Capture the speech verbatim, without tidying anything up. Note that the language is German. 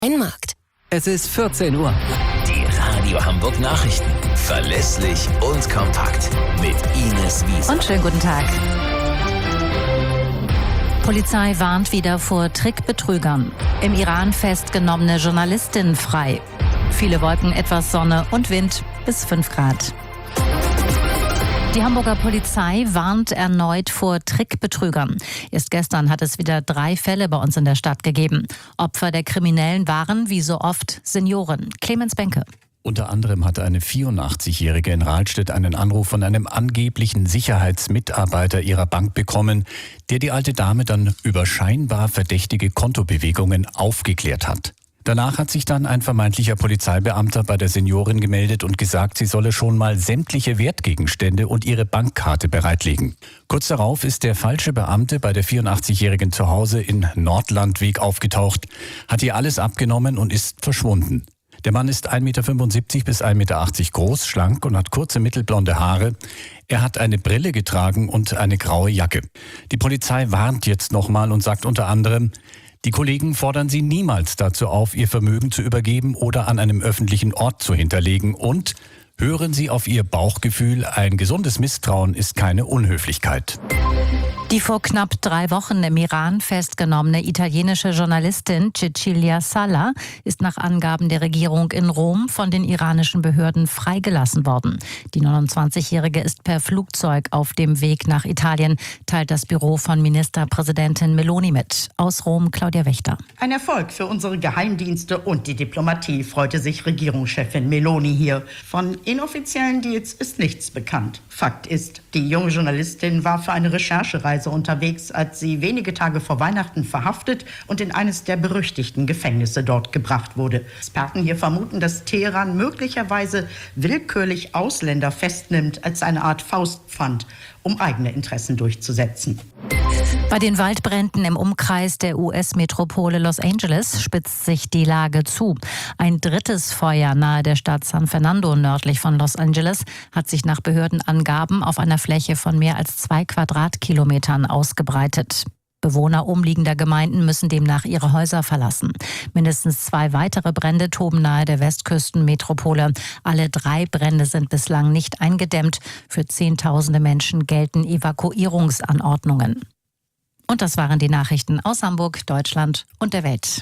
Markt. Es ist vierzehn Uhr. Die Radio Hamburg Nachrichten. Verlässlich und kompakt. Mit Ines Wiese. Und schönen guten Tag. Polizei warnt wieder vor Trickbetrügern. Im Iran festgenommene Journalistin frei. Viele Wolken, etwas Sonne und Wind bis fünf Grad. Die Hamburger Polizei warnt erneut vor Trickbetrügern. Erst gestern hat es wieder drei Fälle bei uns in der Stadt gegeben. Opfer der Kriminellen waren, wie so oft, Senioren. Clemens Benke. Unter anderem hatte eine vierundachtzigjährige in Rahlstedt einen Anruf von einem angeblichen Sicherheitsmitarbeiter ihrer Bank bekommen, der die alte Dame dann über scheinbar verdächtige Kontobewegungen aufgeklärt hat. Danach hat sich dann ein vermeintlicher Polizeibeamter bei der Seniorin gemeldet und gesagt, sie solle schon mal sämtliche Wertgegenstände und ihre Bankkarte bereitlegen. Kurz darauf ist der falsche Beamte bei der vierundachtzigjährigen zu Hause in Nordlandweg aufgetaucht, hat ihr alles abgenommen und ist verschwunden. Der Mann ist ein Meter fünfundsiebzig bis ein Meter achtzig groß, schlank und hat kurze mittelblonde Haare. Er hat eine Brille getragen und eine graue Jacke. Die Polizei warnt jetzt nochmal und sagt unter anderem, die Kollegen fordern sie niemals dazu auf, ihr Vermögen zu übergeben oder an einem öffentlichen Ort zu hinterlegen und hören Sie auf Ihr Bauchgefühl, ein gesundes Misstrauen ist keine Unhöflichkeit. Die vor knapp drei Wochen im Iran festgenommene italienische Journalistin Cecilia Sala ist nach Angaben der Regierung in Rom von den iranischen Behörden freigelassen worden. Die neunundzwanzigjährige ist per Flugzeug auf dem Weg nach Italien, teilt das Büro von Ministerpräsidentin Meloni mit. Aus Rom Claudia Wächter. Ein Erfolg für unsere Geheimdienste und die Diplomatie, freute sich Regierungschefin Meloni hier. Von inoffiziellen Deals ist nichts bekannt. Fakt ist, die junge Journalistin war für eine Recherchereise unterwegs, als sie wenige Tage vor Weihnachten verhaftet und in eines der berüchtigten Gefängnisse dort gebracht wurde. Experten hier vermuten, dass Teheran möglicherweise willkürlich Ausländer festnimmt als eine Art Faustpfand, um eigene Interessen durchzusetzen. Bei den Waldbränden im Umkreis der U S-Metropole Los Angeles spitzt sich die Lage zu. Ein drittes Feuer nahe der Stadt San Fernando nördlich von Los Angeles hat sich nach Behördenangaben auf einer Fläche von mehr als zwei Quadratkilometern ausgebreitet. Bewohner umliegender Gemeinden müssen demnach ihre Häuser verlassen. Mindestens zwei weitere Brände toben nahe der Westküstenmetropole. Alle drei Brände sind bislang nicht eingedämmt. Für Zehntausende Menschen gelten Evakuierungsanordnungen. Und das waren die Nachrichten aus Hamburg, Deutschland und der Welt.